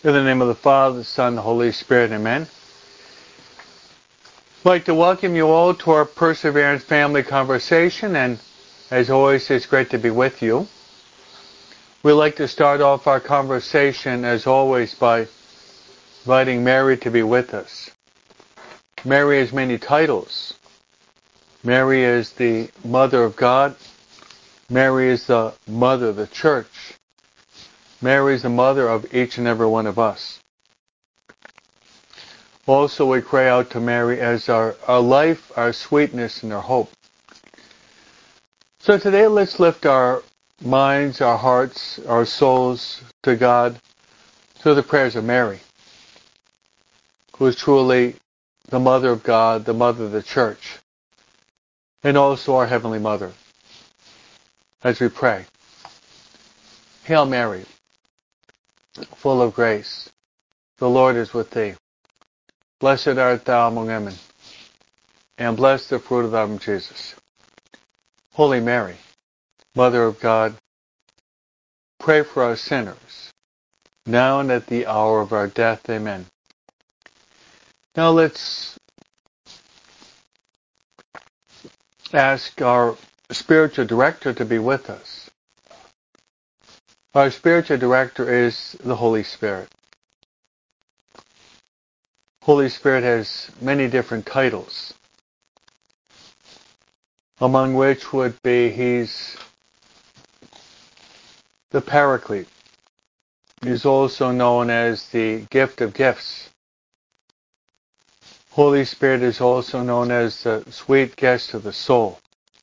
In the name of the Father, the Son, and the Holy Spirit, amen. I'd like to welcome you all to our Perseverance Family Conversation, and as always, it's great to be with you. We'd like to start off our conversation, as always, by inviting Mary to be with us. Mary has many titles. Mary is the Mother of God. Mary is the Mother of the Church. Mary is the mother of each and every one of us. Also, we cry out to Mary as our life, our sweetness, and our hope. So today, let's lift our minds, our hearts, our souls to God through the prayers of Mary, who is truly the Mother of God, the Mother of the Church, and also our Heavenly Mother. As we pray, Hail Mary, full of grace, the Lord is with thee. Blessed art thou among women, and blessed the fruit of thy womb, Jesus. Holy Mary, Mother of God, pray for us sinners, now and at the hour of our death. Amen. Now let's ask our spiritual director to be with us. Our spiritual director is the Holy Spirit. Holy Spirit has many different titles, among which would be He's the Paraclete. He's also known as the Gift of Gifts. Holy Spirit is also known as the Sweet Guest of the Soul.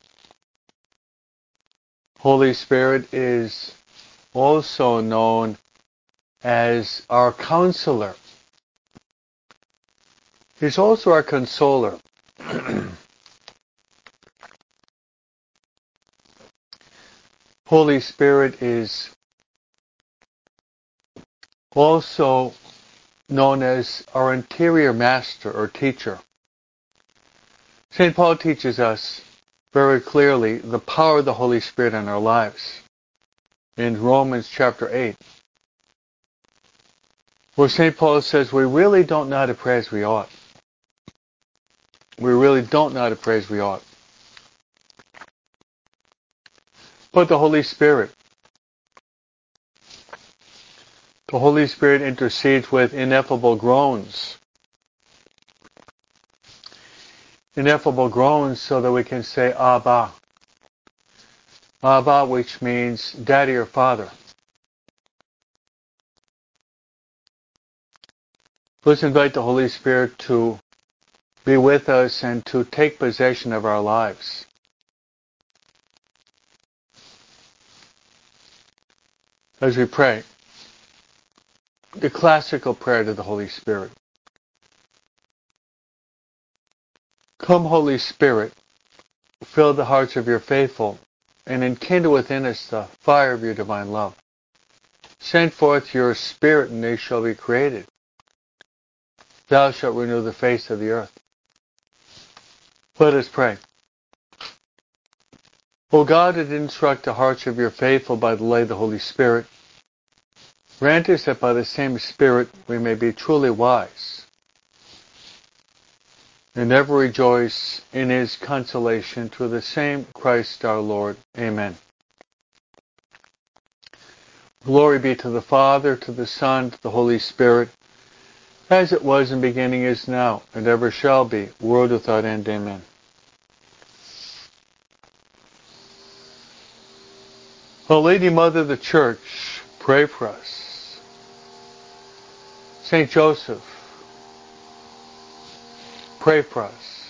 Holy Spirit is also known as our Counselor. He's also our Consoler. Holy Spirit is also known as our interior master or teacher. St. Paul teaches us very clearly the power of the Holy Spirit in our lives in Romans chapter 8, where St. Paul says we really don't know how to pray as we ought. We really don't know how to pray as we ought. But the Holy Spirit intercedes with ineffable groans. Ineffable groans so that we can say Abba. Abba, which means Daddy or Father. Let's invite the Holy Spirit to be with us and to take possession of our lives. As we pray, the classical prayer to the Holy Spirit. Come, Holy Spirit, fill the hearts of your faithful, and enkindle within us the fire of your divine love. Send forth your Spirit, and they shall be created. Thou shalt renew the face of the earth. Let us pray. O God, that instruct the hearts of your faithful by the light of the Holy Spirit, grant us that by the same Spirit we may be truly wise, and ever rejoice in His consolation through the same Christ our Lord. Amen. Glory be to the Father, to the Son, to the Holy Spirit, as it was in the beginning, is now, and ever shall be, world without end. Amen. O Lady Mother of the Church, pray for us. Saint Joseph, pray for us.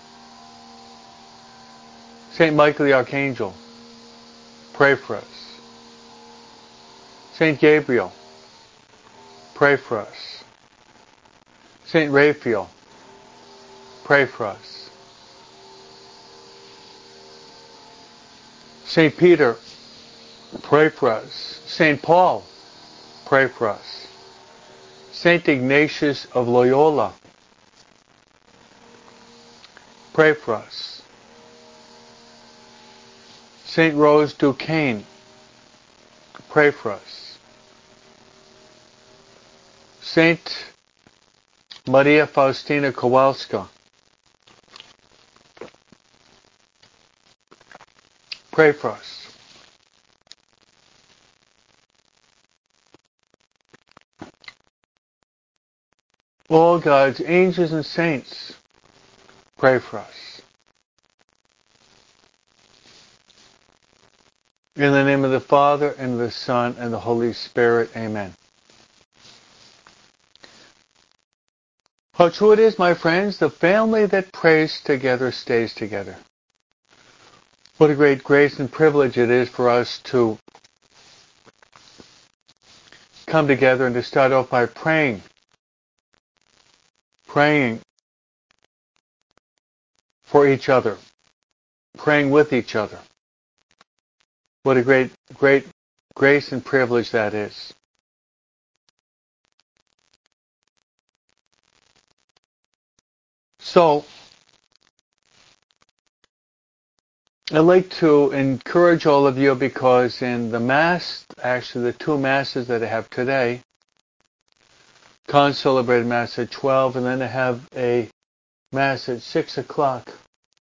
Saint Michael the Archangel, pray for us. Saint Gabriel, pray for us. Saint Raphael, pray for us. Saint Peter, pray for us. Saint Paul, pray for us. Saint Ignatius of Loyola, pray for us. Saint Rose Duquesne, pray for us. Saint Maria Faustina Kowalska, pray for us. All God's angels and saints, pray for us. In the name of the Father, and of the Son, and the Holy Spirit, amen. How true it is, my friends, the family that prays together stays together. What a great grace and privilege it is for us to come together and to start off by praying for each other, praying with each other. What a great grace and privilege that is. So, I'd like to encourage all of you, because in the Mass, actually the two Masses that I have today, concelebrated Mass at 12, and then I have a Mass at 6 o'clock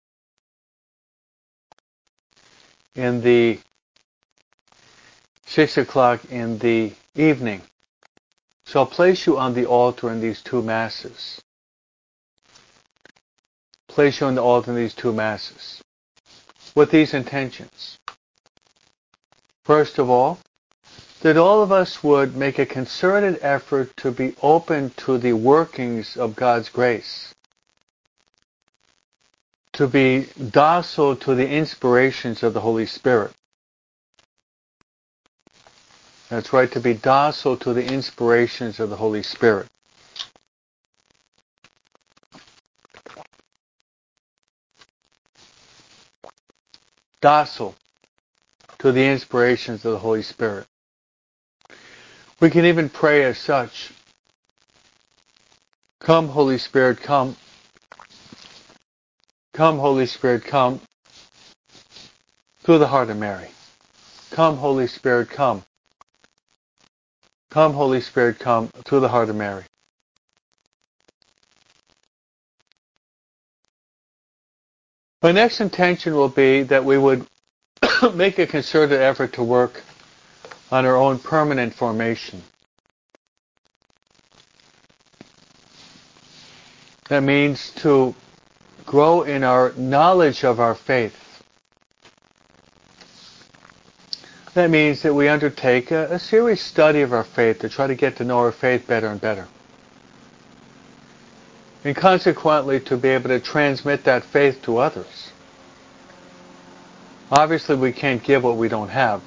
in the 6 o'clock in the evening. So I'll place you on the altar in these two Masses. Place you on the altar in these two Masses with these intentions. First of all, that all of us would make a concerted effort to be open to the workings of God's grace, to be docile to the inspirations of the Holy Spirit. That's right, to be docile to the inspirations of the Holy Spirit. Docile to the inspirations of the Holy Spirit. We can even pray as such. Come, Holy Spirit, come. Come, Holy Spirit, come. Through the heart of Mary. Come, Holy Spirit, come. Come, Holy Spirit, come. Through the heart of Mary. My next intention will be that we would make a concerted effort to work on our own permanent formation. That means to grow in our knowledge of our faith. That means that we undertake a serious study of our faith to try to get to know our faith better and better. And consequently to be able to transmit that faith to others. Obviously we can't give what we don't have.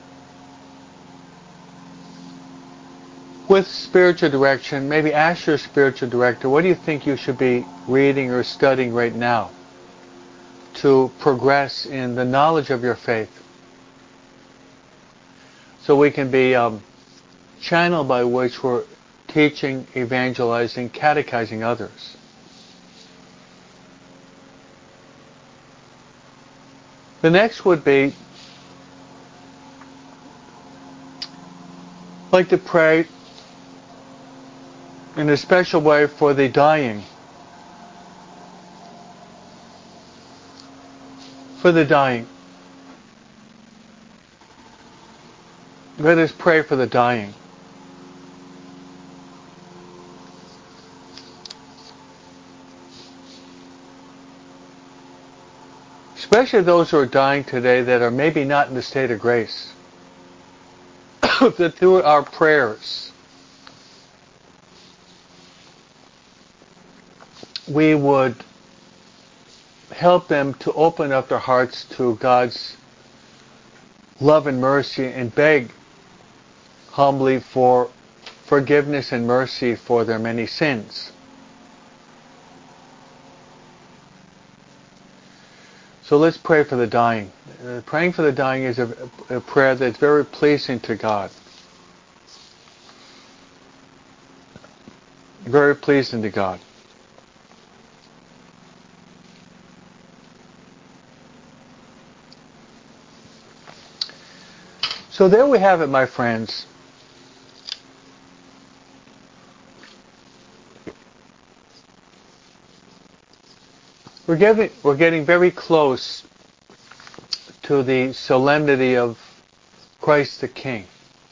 With spiritual direction, maybe ask your spiritual director, what do you think you should be reading or studying right now to progress in the knowledge of your faith? So we can be channel by which we're teaching, evangelizing, catechizing others. The next would be, like to pray in a special way for the dying. For the dying. Let us pray for the dying. Especially those who are dying today that are maybe not in the state of grace. That through our prayers we would help them to open up their hearts to God's love and mercy and beg humbly for forgiveness and mercy for their many sins. So let's pray for the dying. Praying for the dying is a prayer that's very pleasing to God. Very pleasing to God. So there we have it, my friends. we're getting very close to the solemnity of Christ the King.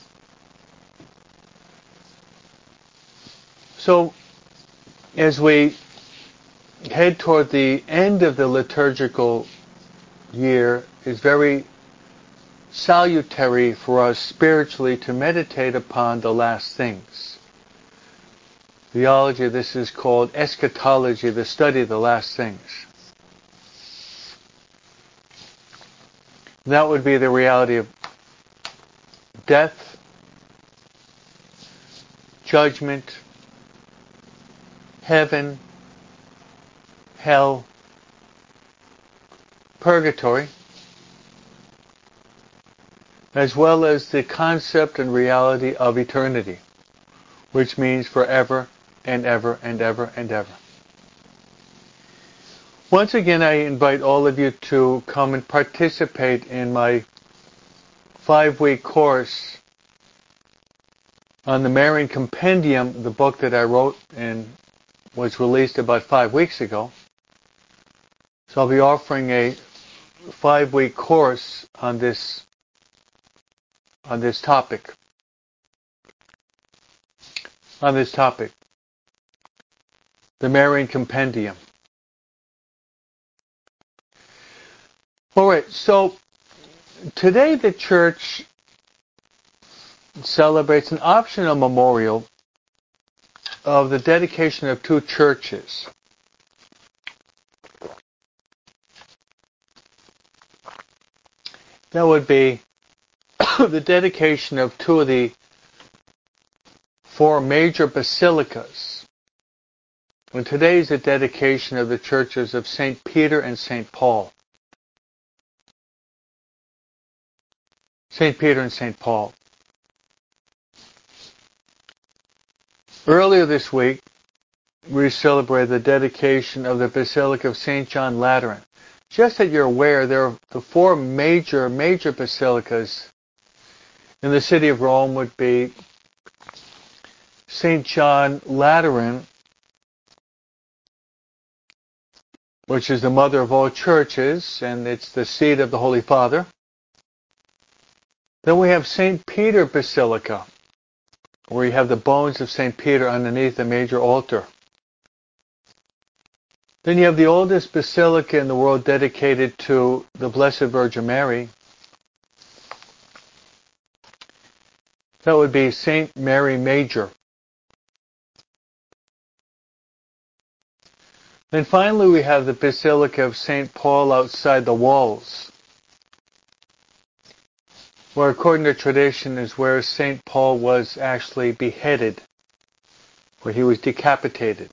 So, as we head toward the end of the liturgical year, it's very salutary for us spiritually to meditate upon the last things. Theology, this is called eschatology, the study of the last things. That would be the reality of death, judgment, heaven, hell, purgatory, as well as the concept and reality of eternity, which means forever and ever and ever and ever. Once again, I invite all of you to come and participate in my 5-week course on the Marian Compendium, the book that I wrote and was released about 5 weeks ago. So I'll be offering a 5-week course on this topic. The Marian Compendium. Alright, so today the Church celebrates an optional memorial of the dedication of 2 churches. That would be the dedication of 2 of the 4 major basilicas. And today is the dedication of the churches of St. Peter and St. Paul. St. Peter and St. Paul. Earlier this week, we celebrated the dedication of the Basilica of St. John Lateran. Just that you're aware, there are the 4 major basilicas in the city of Rome would be St. John Lateran, which is the mother of all churches, and it's the seat of the Holy Father. Then we have St. Peter Basilica, where you have the bones of St. Peter underneath the major altar. Then you have the oldest basilica in the world dedicated to the Blessed Virgin Mary. That would be St. Mary Major. Then finally we have the Basilica of St. Paul outside the walls, where according to tradition is where St. Paul was actually beheaded, where he was decapitated.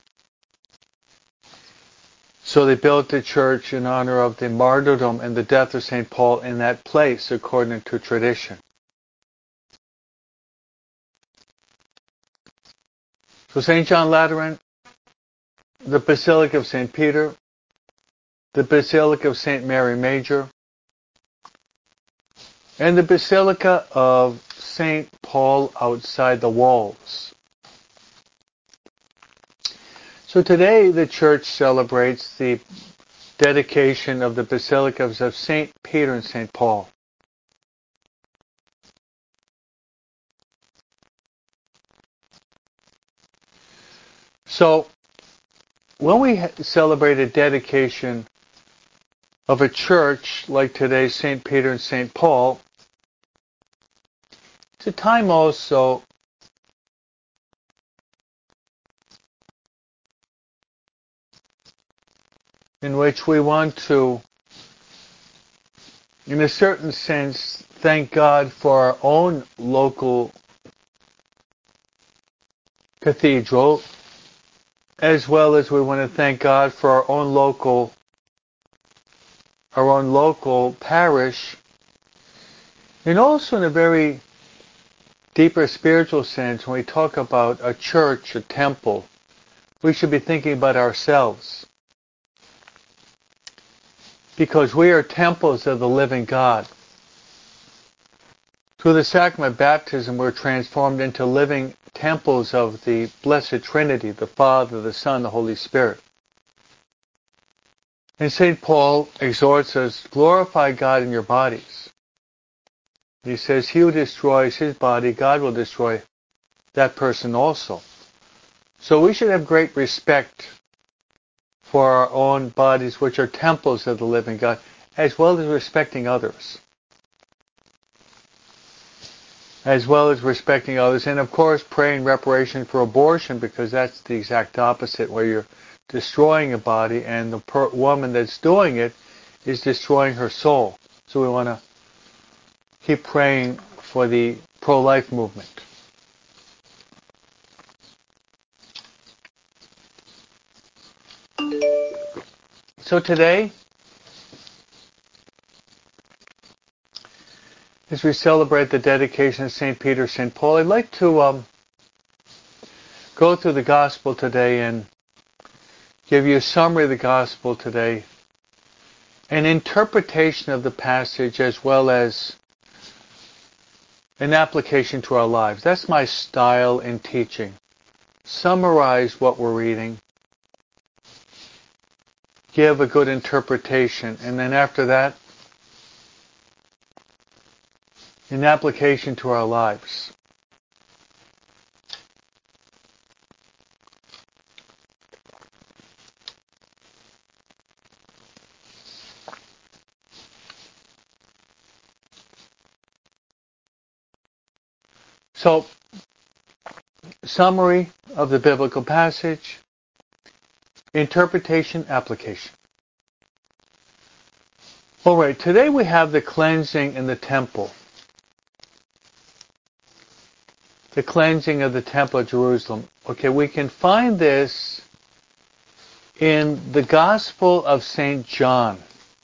So they built the church in honor of the martyrdom and the death of St. Paul in that place, according to tradition. So St. John Lateran, the Basilica of St. Peter, the Basilica of St. Mary Major, and the Basilica of St. Paul outside the walls. So today the Church celebrates the dedication of the Basilicas of St. Peter and St. Paul. So when we celebrate a dedication of a church like today, St. Peter and St. Paul, it's a time also in which we want to, in a certain sense, thank God for our own local cathedral, as well as we want to thank God for our own local parish, and also in a very deeper spiritual sense, when we talk about a church, a temple, we should be thinking about ourselves. Because we are temples of the living God. Through the sacrament of baptism, we're transformed into living temples of the Blessed Trinity, the Father, the Son, the Holy Spirit. And St. Paul exhorts us, glorify God in your bodies. He says, he who destroys his body, God will destroy that person also. So we should have great respect for our own bodies, which are temples of the living God, as well as respecting others. As well as respecting others. And of course, praying reparation for abortion, because that's the exact opposite, where you're destroying a body, and the woman that's doing it is destroying her soul. So we want to keep praying for the pro-life movement. So today, as we celebrate the dedication of St. Peter, St. Paul, I'd like to go through the Gospel today and give you a summary of the Gospel today, an interpretation of the passage, as well as an application to our lives. That's my style in teaching. Summarize what we're reading, give a good interpretation, and then after that, an application to our lives. So, summary of the biblical passage, interpretation, application. All right, today we have the cleansing in the temple. The cleansing of the temple of Jerusalem. Okay, we can find this in the Gospel of St. John,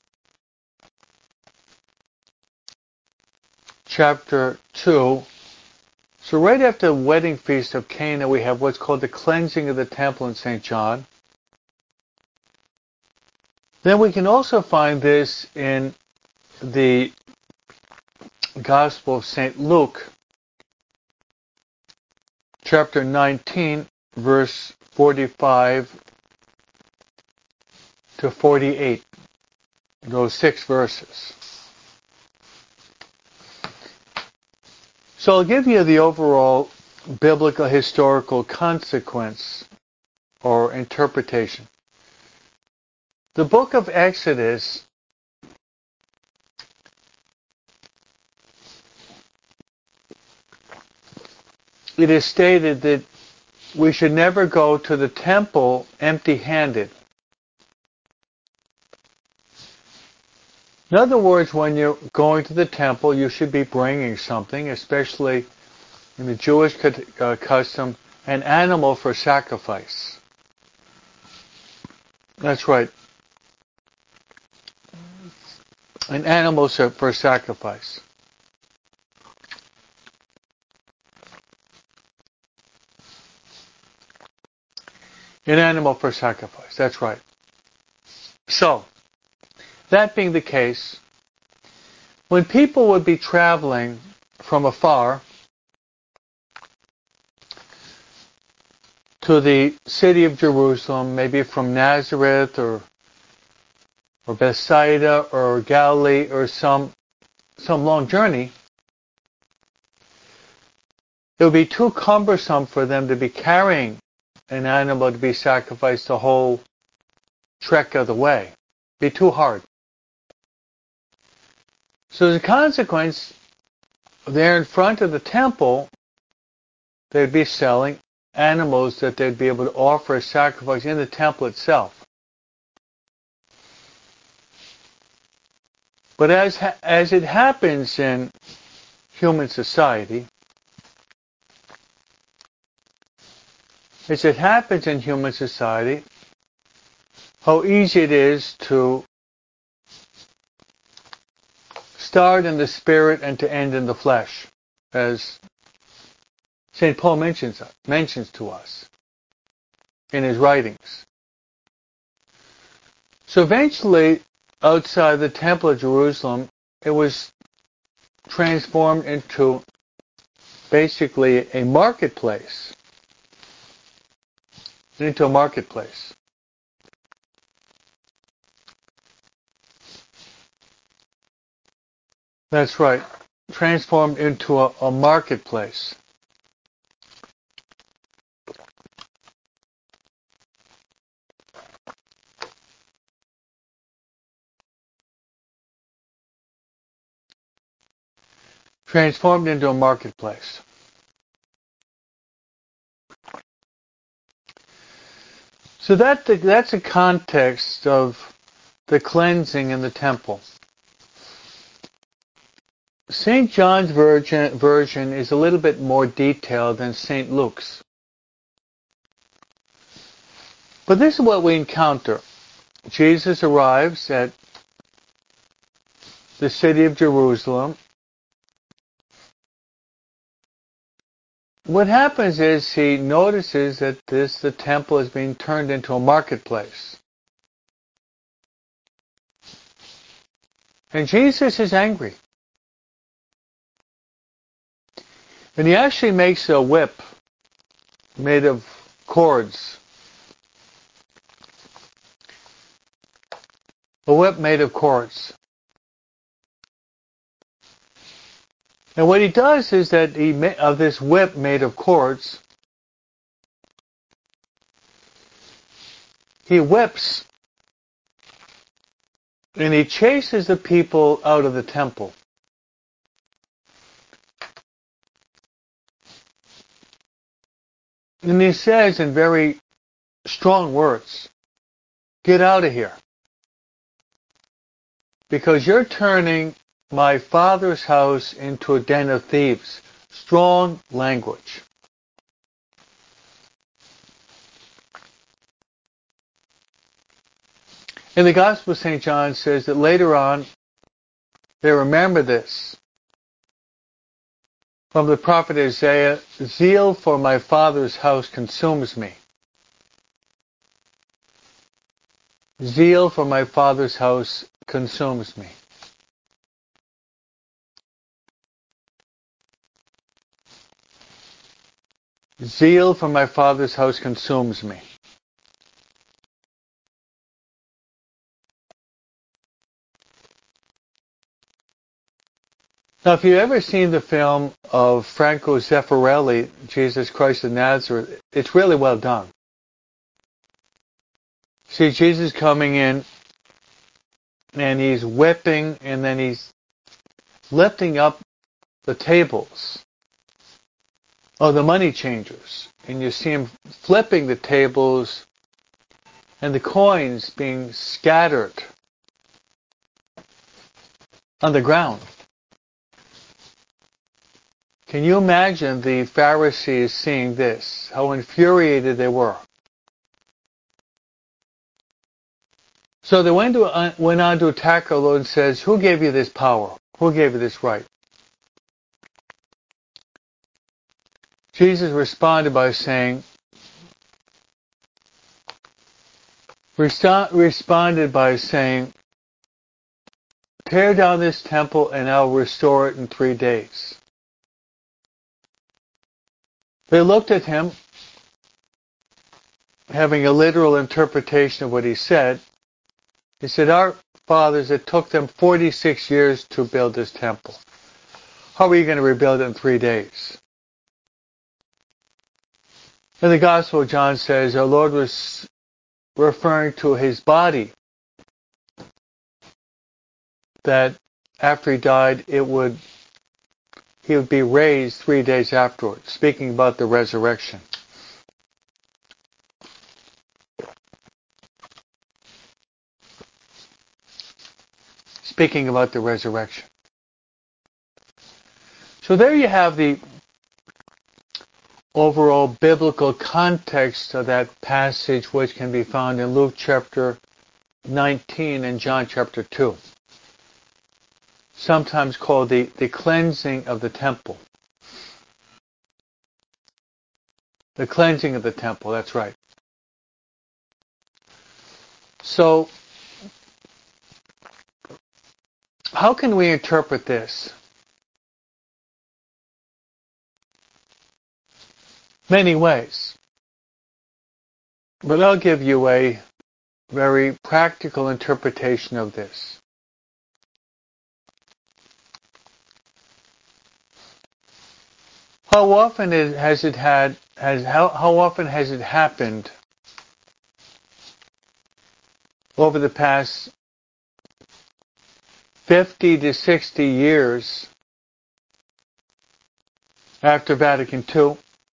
chapter 2. So right after the wedding feast of Cana, we have what's called the cleansing of the temple in St. John. Then we can also find this in the Gospel of St. Luke, chapter 19, verse 45 to 48. Those 6 verses. So I'll give you the overall biblical historical consequence or interpretation. The book of Exodus it is stated that we should never go to the temple empty-handed. In other words, when you're going to the temple, you should be bringing something, especially in the Jewish custom, an animal for sacrifice. That's right. An animal for sacrifice. An animal for sacrifice, that's right. So, that being the case, when people would be traveling from afar to the city of Jerusalem, maybe from Nazareth or Bethsaida or Galilee or some long journey, it would be too cumbersome for them to be carrying an animal to be sacrificed the whole trek of the way. It'd be too hard. So as a consequence, there in front of the temple, they'd be selling animals that they'd be able to offer as sacrifice in the temple itself. But as it happens in human society, how easy it is to start in the spirit and to end in the flesh, as St. Paul mentions to us in his writings. So eventually, outside the Temple of Jerusalem, it was transformed into basically a marketplace. That's right. Transformed into a marketplace. Transformed into a marketplace. So that's a context of the cleansing in the temple. St. John's version is a little bit more detailed than St. Luke's. But this is what we encounter. Jesus arrives at the city of Jerusalem. What happens is he notices that the temple is being turned into a marketplace. And Jesus is angry. And he actually makes a whip made of cords. A whip made of cords. And what he does is that of this whip made of cords, he whips and he chases the people out of the temple. And he says in very strong words, "Get out of here. Because you're turning my Father's house into a den of thieves." Strong language. In the Gospel of St. John says that later on, they remember this. From the prophet Isaiah, "Zeal for my Father's house consumes me." Zeal for my Father's house consumes me. Zeal for my Father's house consumes me. Now, if you've ever seen the film of Franco Zeffirelli, Jesus Christ of Nazareth, it's really well done. See Jesus coming in, and he's whipping, and then he's lifting up the tables of the money changers. And you see him flipping the tables and the coins being scattered on the ground. Can you imagine the Pharisees seeing this? How infuriated they were. So they went on to attack our Lord and says, "Who gave you this power? Who gave you this right?" Jesus responded by saying, "Tear down this temple and I'll restore it in 3 days." They looked at him, having a literal interpretation of what he said. He said, "Our fathers, it took them 46 years to build this temple. How are you going to rebuild it in 3 days?" And the Gospel of John says our Lord was referring to his body, that after he died, he would be raised 3 days afterwards, speaking about the resurrection. Speaking about the resurrection. So there you have the overall biblical context of that passage, which can be found in Luke chapter 19 and John chapter 2. Sometimes called the cleansing of the temple. The cleansing of the temple, that's right. So, how can we interpret this? Many ways. But I'll give you a very practical interpretation of this. How often has it happened over the past 50 to 60 years after Vatican II,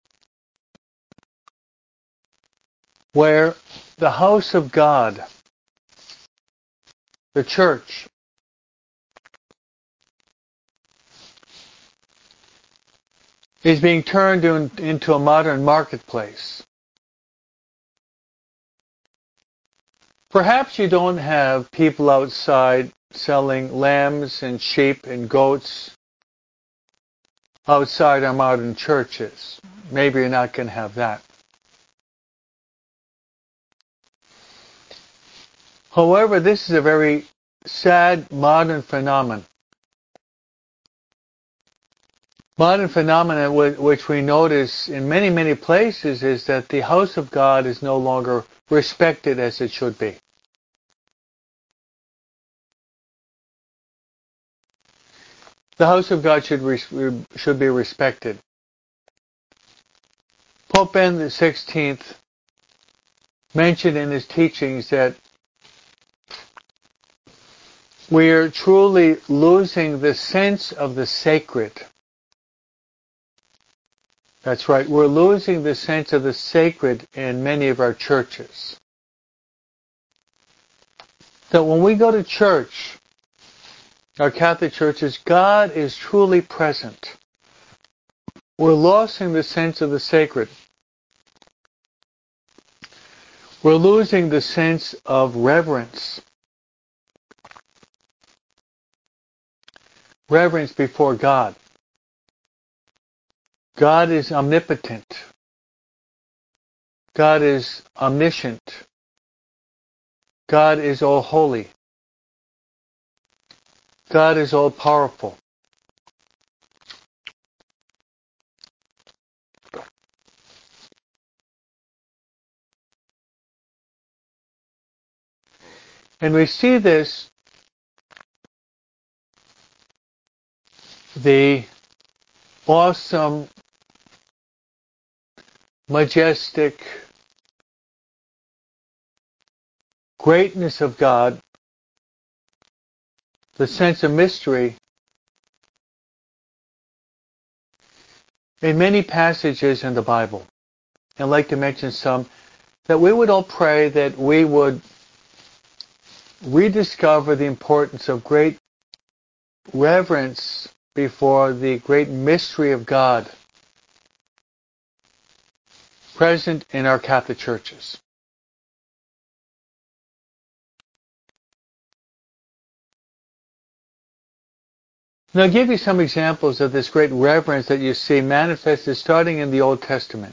where the house of God, the church, is being turned into a modern marketplace? Perhaps you don't have people outside selling lambs and sheep and goats outside our modern churches. Maybe you're not going to have that. However, this is a very sad modern phenomenon. Modern phenomenon which we notice in many, many places is that the house of God is no longer respected as it should be. The house of God should be respected. Pope Ben XVI mentioned in his teachings that we are truly losing the sense of the sacred. That's right, we're losing the sense of the sacred in many of our churches. That when we go to church, our Catholic churches, God is truly present. We're losing the sense of the sacred. We're losing the sense of reverence. Reverence before God. God is omnipotent. God is omniscient. God is all holy. God is all powerful. And we see this, the awesome, majestic greatness of God, the sense of mystery, in many passages in the Bible. I'd like to mention some, that we would all pray that we would rediscover the importance of great reverence before the great mystery of God present in our Catholic churches. Now I'll give you some examples of this great reverence that you see manifested starting in the Old Testament.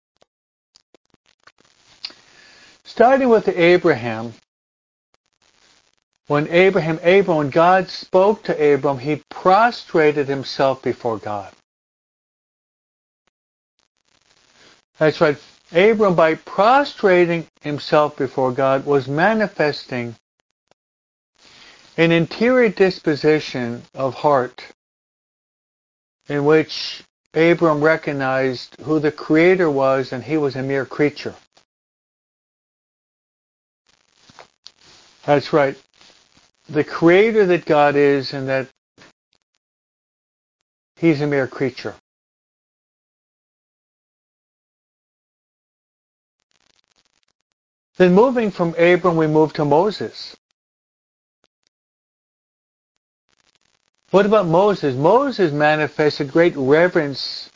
Starting with Abraham, when God spoke to Abram, he prostrated himself before God. That's right. Abram, by prostrating himself before God, was manifesting an interior disposition of heart in which Abram recognized who the Creator was and he was a mere creature. That's right. The Creator that God is and that he's a mere creature. Then moving from Abram, we move to Moses. What about Moses? Moses manifested great reverence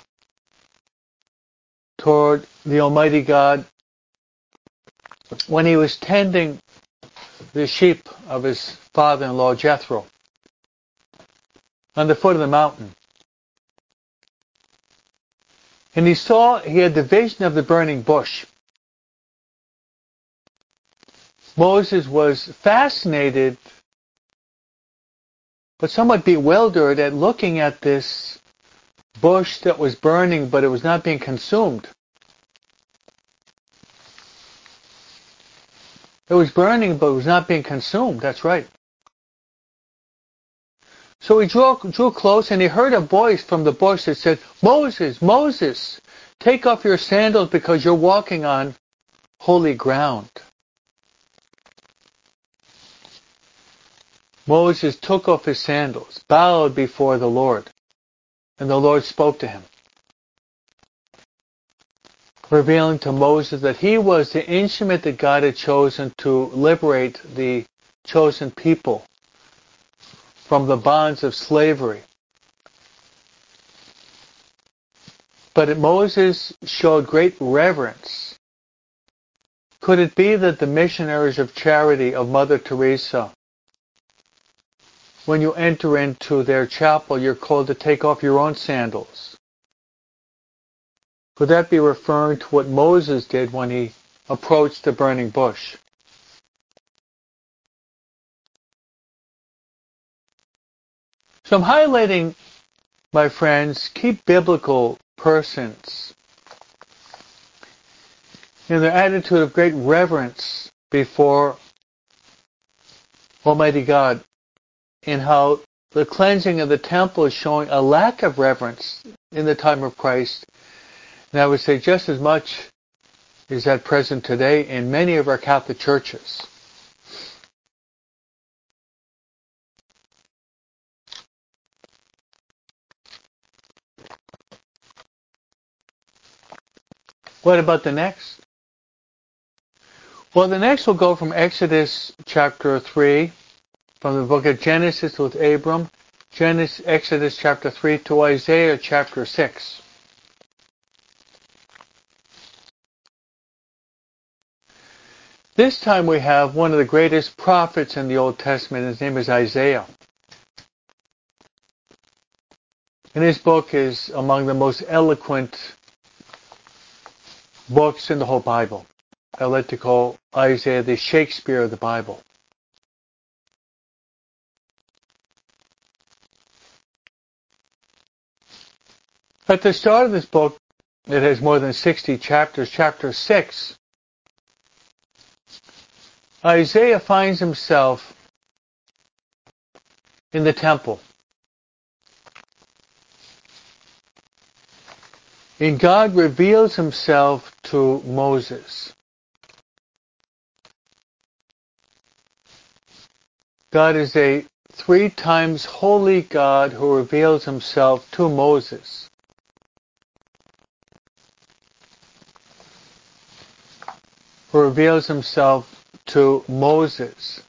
toward the Almighty God when he was tending the sheep of his father-in-law Jethro on the foot of the mountain. And he had the vision of the burning bush. Moses was fascinated, but somewhat bewildered at looking at this bush that was burning, but it was not being consumed. It was burning, but it was not being consumed. That's right. So he drew close, and he heard a voice from the bush that said, "Moses, Moses, take off your sandals because you're walking on holy ground." Moses took off his sandals, bowed before the Lord, and the Lord spoke to him, revealing to Moses that he was the instrument that God had chosen to liberate the chosen people from the bonds of slavery. But Moses showed great reverence. Could it be that the missionaries of charity of Mother Teresa, when you enter into their chapel, you're called to take off your own sandals? Could that be referring to what Moses did when he approached the burning bush? So I'm highlighting, my friends, key biblical persons in their attitude of great reverence before Almighty God, in how the cleansing of the temple is showing a lack of reverence in the time of Christ. And I would say just as much is that present today in many of our Catholic churches. What about the next? Well, the next will go from Exodus chapter 3, from the book of Genesis with Abram, Exodus chapter 3 to Isaiah chapter 6. This time we have one of the greatest prophets in the Old Testament. His name is Isaiah. And his book is among the most eloquent books in the whole Bible. I like to call Isaiah the Shakespeare of the Bible. At the start of this book, it has more than 60 chapters. Chapter 6, Isaiah finds himself in the temple. And God reveals himself to Moses. God is a 3 times holy God who reveals himself to Moses. Who reveals himself to Moses.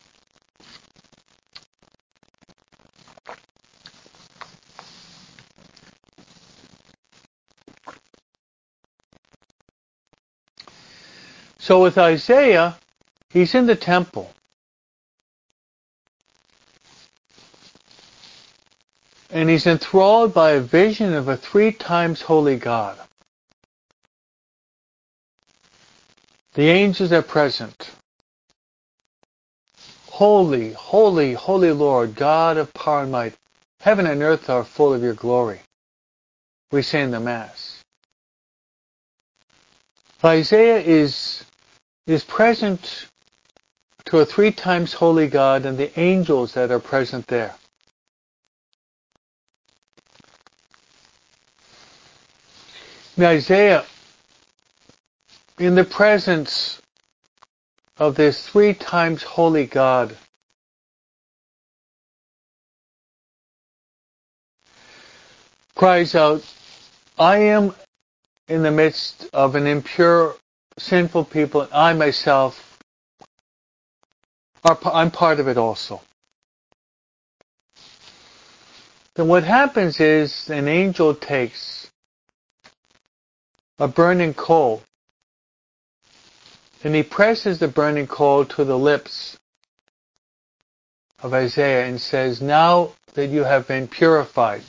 So with Isaiah, he's in the temple. And he's enthralled by a vision of a 3 times holy God. The angels are present. Holy, holy, holy Lord, God of power and might, heaven and earth are full of your glory. We say in the Mass. Isaiah is present to a 3 times holy God and the angels that are present there. Now Isaiah, in the presence of this 3 times holy God, cries out, I am in the midst of an impure, sinful people, and I myself, I'm part of it also. Then what happens is an angel takes a burning coal and he presses the burning coal to the lips of Isaiah and says, now that you have been purified,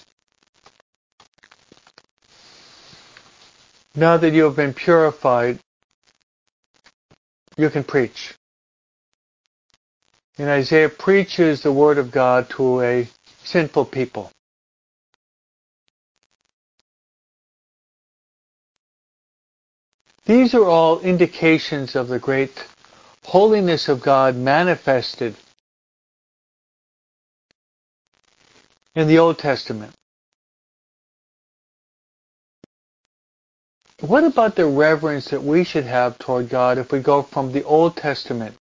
now that you have been purified, you can preach. And Isaiah preaches the word of God to a sinful people. These are all indications of the great holiness of God manifested in the Old Testament. What about the reverence that we should have toward God if we go from the Old Testament,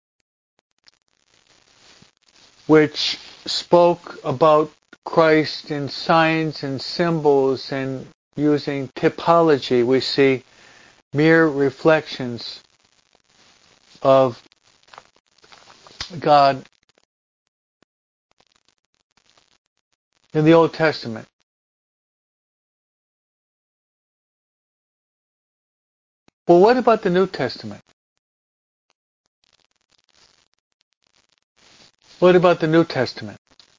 which spoke about Christ in signs and symbols and using typology? We see mere reflections of God in the Old Testament. Well, what about the New Testament? What about the New Testament?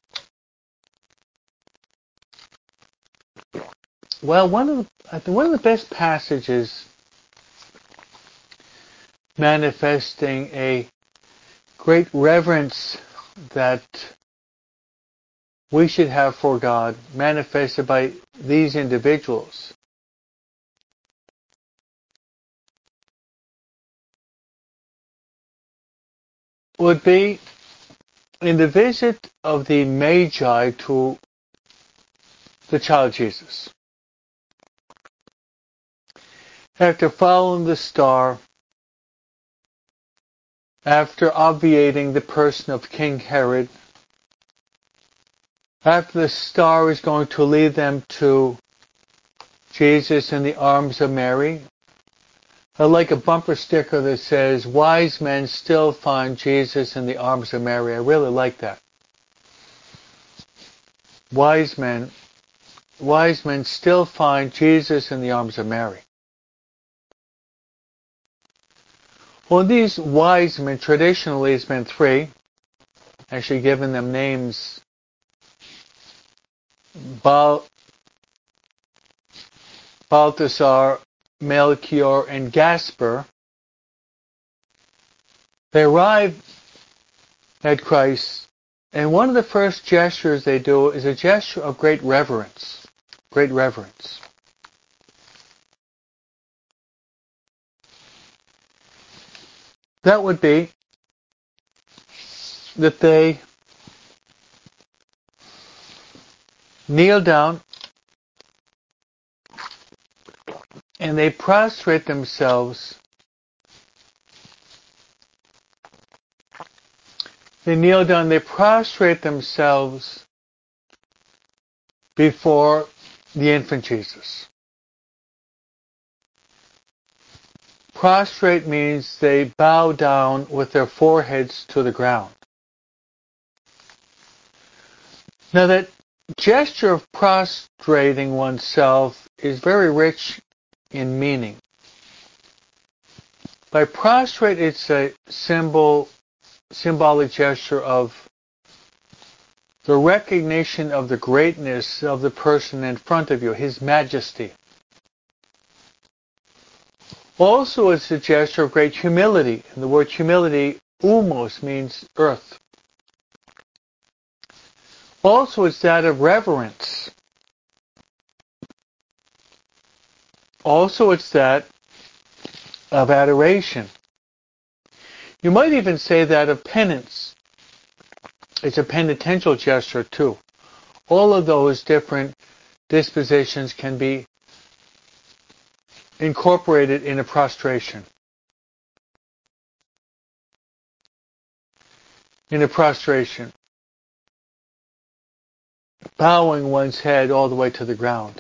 Well, I think one of the best passages manifesting a great reverence that we should have for God, manifested by these individuals, would be in the visit of the Magi to the child Jesus. After following the star, after obviating the person of King Herod, after the star is going to lead them to Jesus in the arms of Mary, I like a bumper sticker that says, "Wise men still find Jesus in the arms of Mary." I really like that. Wise men still find Jesus in the arms of Mary. Well, these wise men traditionally has been three, actually given them names: Balthasar, Melchior, and Gaspar. They arrive at Christ, and one of the first gestures they do is a gesture of great reverence. Great reverence. That would be that they kneel down and they prostrate themselves. They kneel down, they prostrate themselves before the infant Jesus. Prostrate means they bow down with their foreheads to the ground. Now that gesture of prostrating oneself is very rich in meaning. By prostrate, it's a symbolic gesture of the recognition of the greatness of the person in front of you, his majesty. Also, it's a gesture of great humility. And the word humility, umos, means earth. Also, it's that of reverence. Also, it's that of adoration. You might even say that of penance. It's a penitential gesture too. All of those different dispositions can be incorporated in a prostration. In a prostration. Bowing one's head all the way to the ground.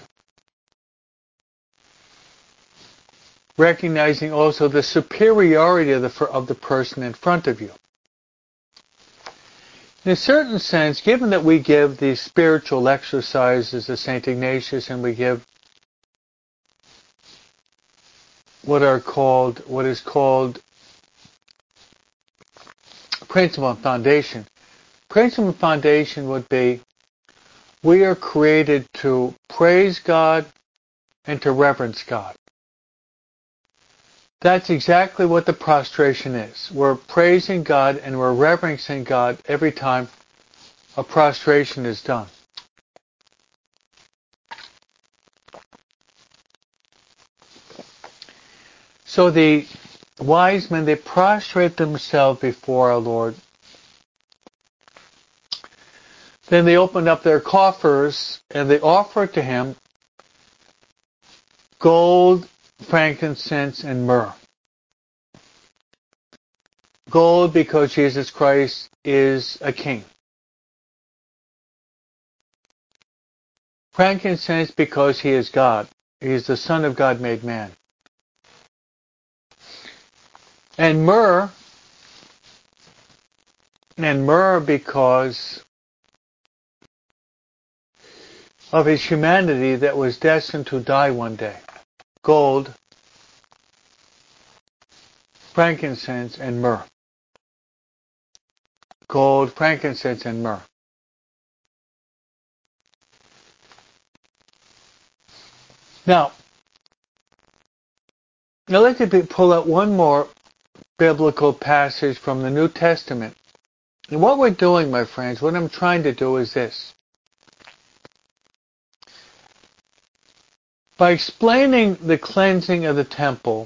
Recognizing also the superiority of the person in front of you. In a certain sense, given that we give these spiritual exercises of St. Ignatius and we give what is called principle and foundation. Principle and foundation would be we are created to praise God and to reverence God. That's exactly what the prostration is. We're praising God and we're reverencing God every time a prostration is done. So the wise men, they prostrate themselves before our Lord. Then they opened up their coffers and they offered to him gold, frankincense, and myrrh. Gold because Jesus Christ is a king. Frankincense because he is God. He is the Son of God made man. And myrrh because of his humanity that was destined to die one day. Gold, frankincense, and myrrh. Gold, frankincense, and myrrh. Now I'd like to pull out one more biblical passage from the New Testament. And what we're doing, my friends, what I'm trying to do is this. By explaining the cleansing of the temple,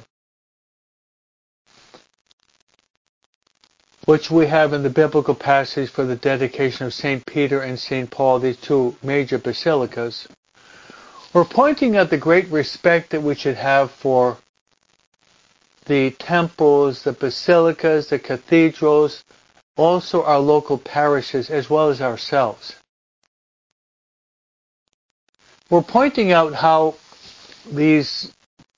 which we have in the biblical passage for the dedication of St. Peter and St. Paul, these two major basilicas, we're pointing out the great respect that we should have for the temples, the basilicas, the cathedrals, also our local parishes, as well as ourselves. We're pointing out how these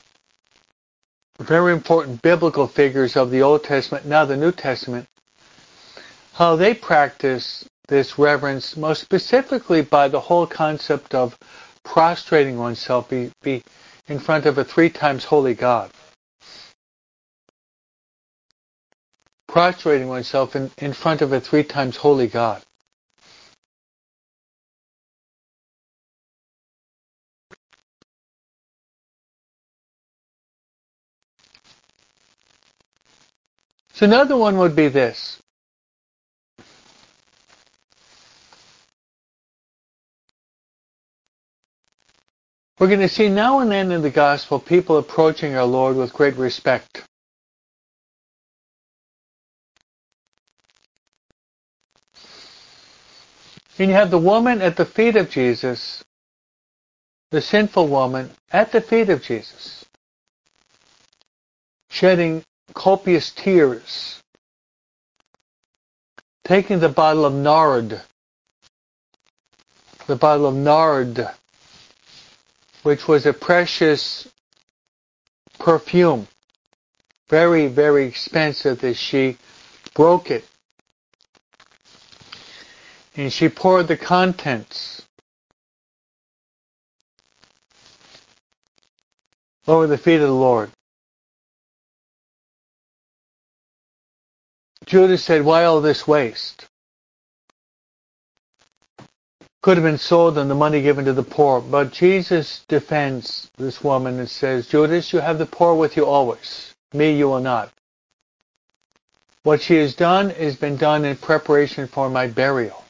very important biblical figures of the Old Testament, now the New Testament, how they practice this reverence, most specifically by the whole concept of prostrating oneself be in front of a 3 times holy God. Prostrating oneself in front of a 3 times holy God. So another one would be this. We're going to see now and then in the gospel people approaching our Lord with great respect. And you have the woman at the feet of Jesus, the sinful woman at the feet of Jesus, shedding copious tears, taking the bottle of nard, which was a precious perfume, very, very expensive, that she broke it. And she poured the contents over the feet of the Lord. Judas said, "Why all this waste? Could have been sold and the money given to the poor." But Jesus defends this woman and says, "Judas, you have the poor with you always. Me you will not. What she has done has been done in preparation for my burial."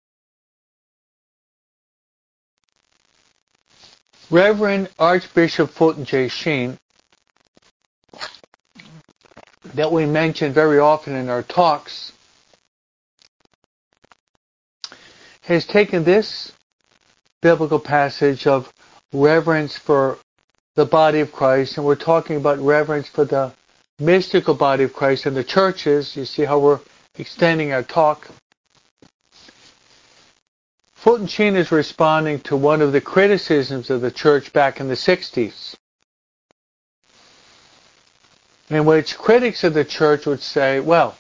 Reverend Archbishop Fulton J. Sheen, that we mention very often in our talks, has taken this biblical passage of reverence for the body of Christ, and we're talking about reverence for the mystical body of Christ in the churches. You see how we're extending our talk. Fulton Sheen is responding to one of the criticisms of the church back in the 60s, in which critics of the church would say, well,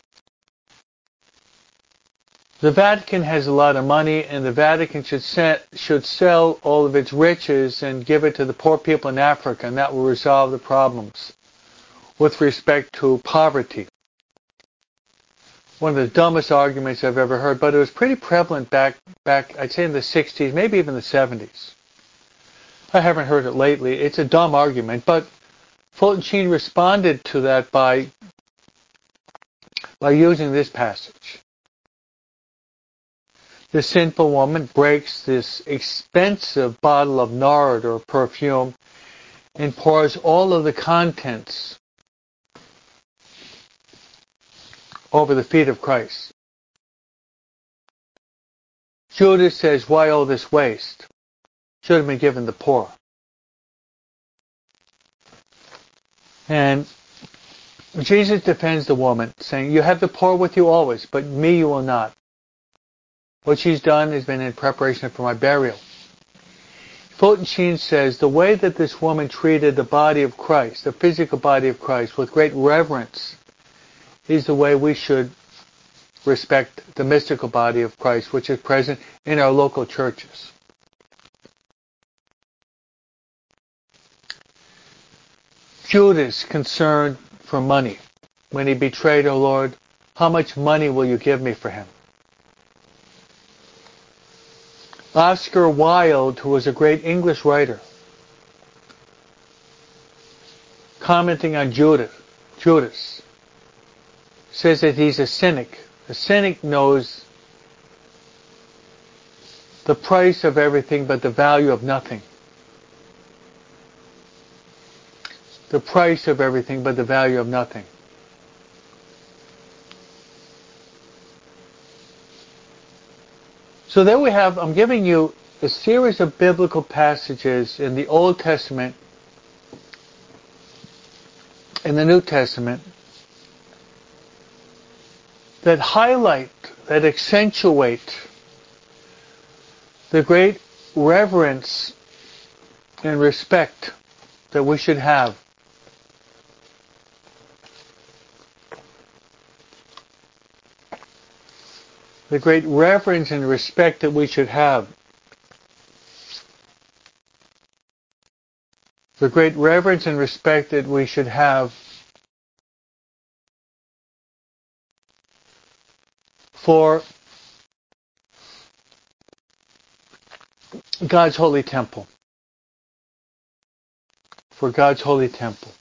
the Vatican has a lot of money and the Vatican should sell all of its riches and give it to the poor people in Africa, and that will resolve the problems with respect to poverty. One of the dumbest arguments I've ever heard, but it was pretty prevalent back I'd say in the 60s, maybe even the 70s. I haven't heard it lately. It's a dumb argument, but Fulton Sheen responded to that by using this passage. The sinful woman breaks this expensive bottle of nard or perfume and pours all of the contents over the feet of Christ. Judas says, why all this waste? Should have been given the poor. And Jesus defends the woman, saying, you have the poor with you always, but me you will not. What she's done has been in preparation for my burial. Fulton Sheen says, the way that this woman treated the body of Christ, the physical body of Christ, with great reverence, is the way we should respect the mystical body of Christ, which is present in our local churches. Judas, concerned for money, when he betrayed our Lord, how much money will you give me for him? Oscar Wilde, who was a great English writer, commenting on Judas, says that he's a cynic. A cynic knows the price of everything but the value of nothing. The price of everything but the value of nothing. So there we have, I'm giving you a series of biblical passages in the Old Testament, in the New Testament, that highlight, that accentuate the great reverence and respect that we should have the great reverence and respect that we should have. The great reverence and respect that we should have for God's holy temple. For God's holy temple.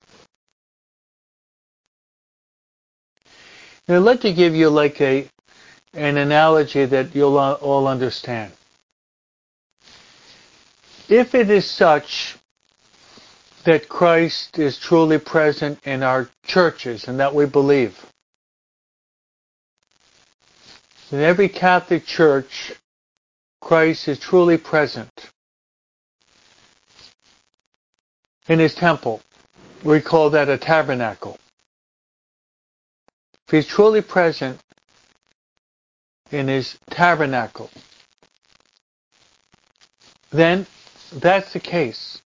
Now, let me give you like an analogy that you'll all understand. If it is such that Christ is truly present in our churches and that we believe, in every Catholic church, Christ is truly present in his temple. We call that a tabernacle. If he's truly present in his tabernacle, then that's the case.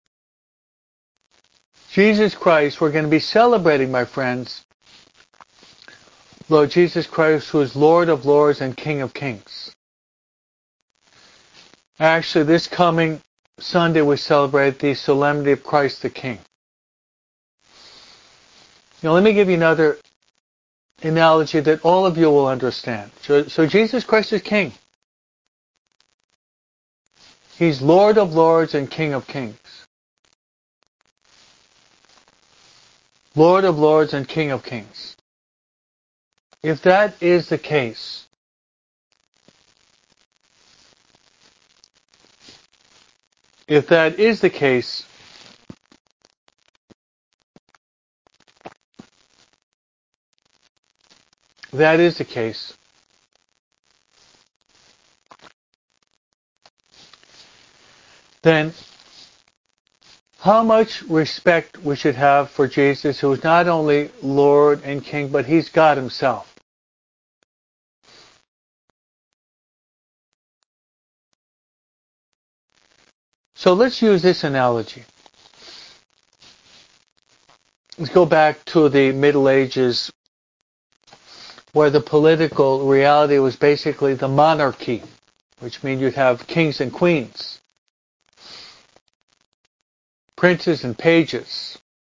Jesus Christ, we're going to be celebrating, my friends, Lord Jesus Christ, who is Lord of Lords and King of Kings. Actually, this coming Sunday we celebrate the solemnity of Christ the King. Now let me give you another analogy that all of you will understand. So Jesus Christ is King. He's Lord of Lords and King of Kings. Lord of Lords and King of Kings. If that is the case, then how much respect we should have for Jesus, who is not only Lord and King, but he's God himself. So let's use this analogy. Let's go back to the Middle Ages, where the political reality was basically the monarchy, which means you'd have kings and queens, princes and pages,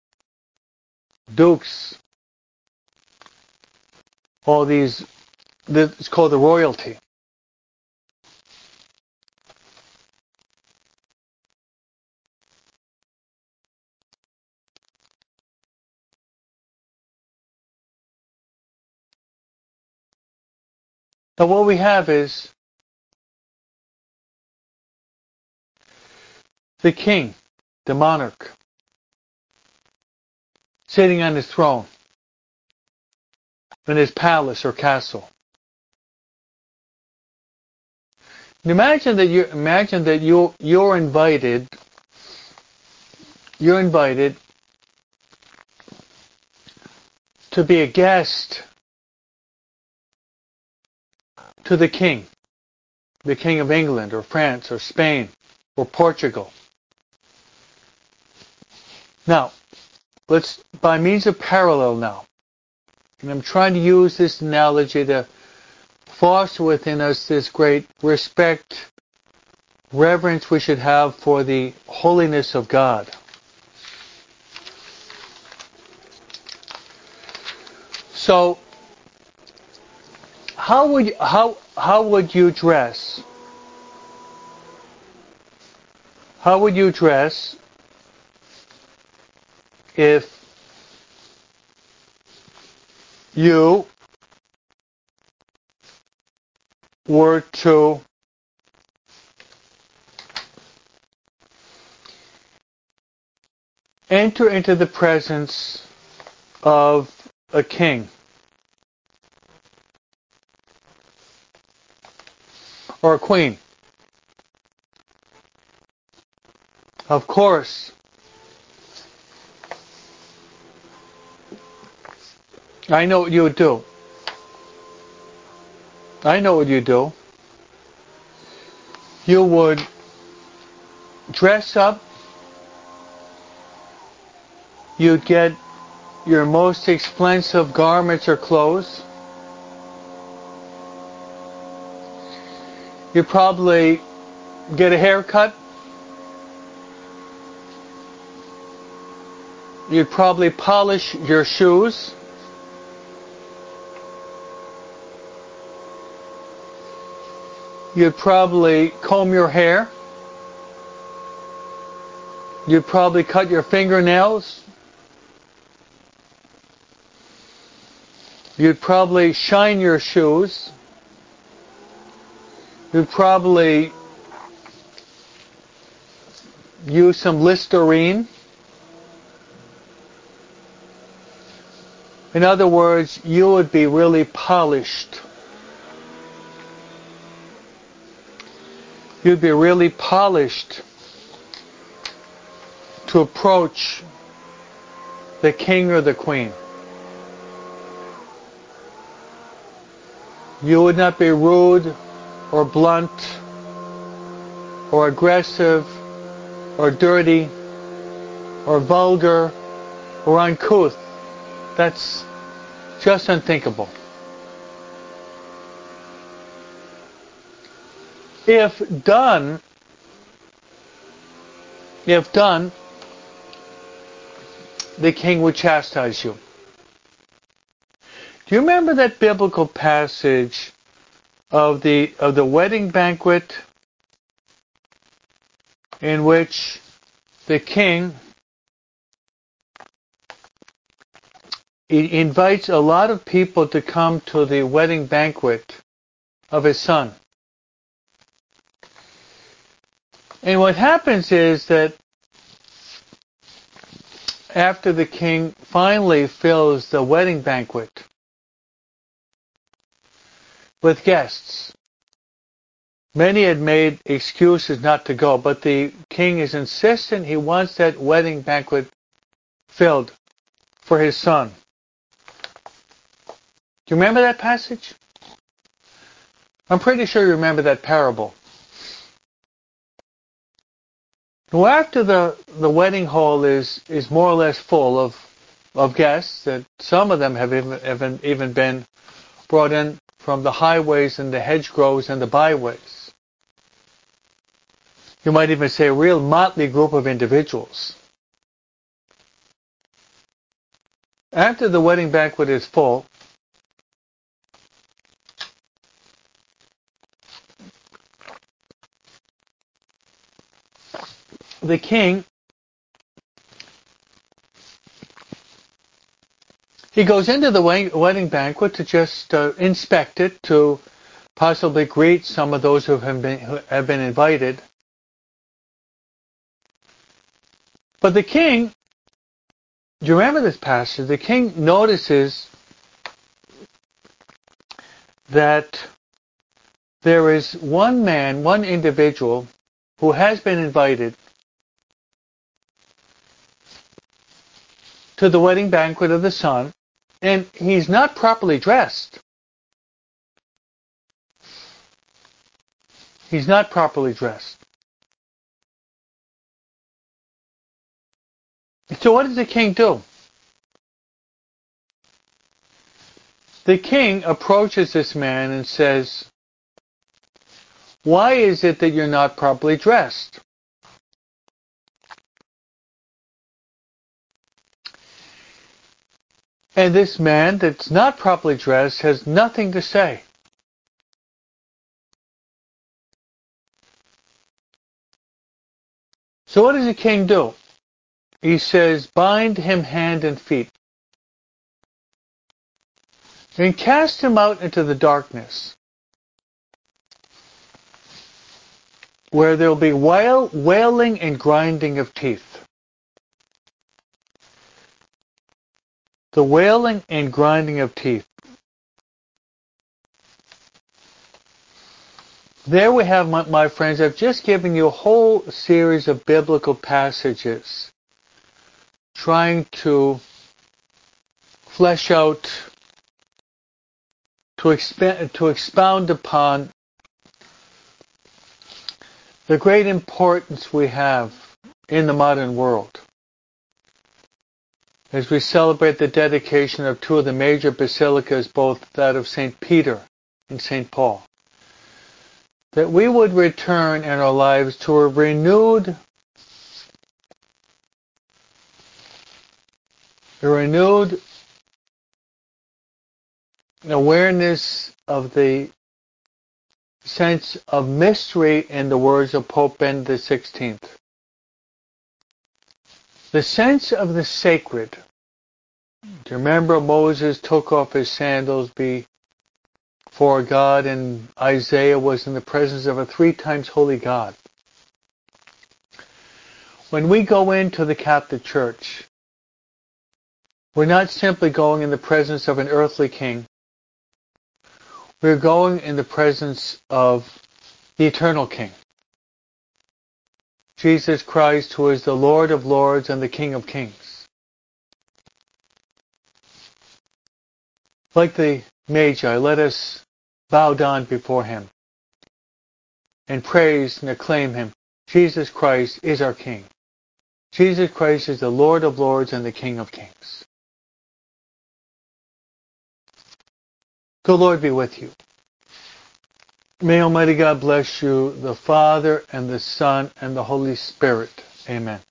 dukes, all these, it's called the royalty. Now what we have is the king, the monarch, sitting on his throne in his palace or castle. Imagine that you're invited. You're invited to be a guest to the king of England or France or Spain or Portugal. Now, let's, by means of parallel now, and I'm trying to use this analogy to foster within us this great respect, reverence we should have for the holiness of God. So, how would you dress? How would you dress if you were to enter into the presence of a king or a queen? Of course, I know what you would do. I know what you do. You would dress up. You'd get your most expensive garments or clothes. You'd probably get a haircut. You'd probably polish your shoes. You'd probably comb your hair. You'd probably cut your fingernails. You'd probably shine your shoes. You'd probably use some Listerine. In other words, you would be really polished. You'd be really polished to approach the king or the queen. You would not be rude or blunt or aggressive or dirty or vulgar or uncouth. That's just unthinkable. If done, the king would chastise you. Do you remember that biblical passage of the wedding banquet in which the king invites a lot of people to come to the wedding banquet of his son? And what happens is that after the king finally fills the wedding banquet with guests, many had made excuses not to go, but the king is insistent. He wants that wedding banquet filled for his son. Do you remember that passage? I'm pretty sure you remember that parable. Well, after the wedding hall is more or less full of guests, that some of them have even been brought in from the highways and the hedgerows and the byways. You might even say a real motley group of individuals. After the wedding banquet is full, the king, he goes into the wedding banquet to just inspect it, to possibly greet some of those who have been invited. But the king, do you remember this passage? The king notices that there is one man, one individual, who has been invited to the wedding banquet of the Son, and he's not properly dressed. He's not properly dressed. So what does the king do? The king approaches this man and says, "Why is it that you're not properly dressed?" And this man that's not properly dressed has nothing to say. So what does the king do? He says, "Bind him hand and feet, and cast him out into the darkness, where there will be wailing and grinding of teeth." The wailing and grinding of teeth. There we have, my friends, I've just given you a whole series of biblical passages trying to flesh out, to expound upon the great importance we have in the modern world as we celebrate the dedication of two of the major basilicas, both that of St. Peter and St. Paul. That we would return in our lives to a renewed awareness of the sense of mystery in the words of Pope Benedict XVI. The sense of the sacred. Do you remember Moses took off his sandals before God, and Isaiah was in the presence of a 3 times holy God? When we go into the Catholic Church, we're not simply going in the presence of an earthly king. We're going in the presence of the eternal King, Jesus Christ, who is the Lord of Lords and the King of Kings. Like the Magi, let us bow down before him and praise and acclaim him. Jesus Christ is our King. Jesus Christ is the Lord of Lords and the King of Kings. The Lord be with you. May Almighty God bless you, the Father and the Son and the Holy Spirit. Amen.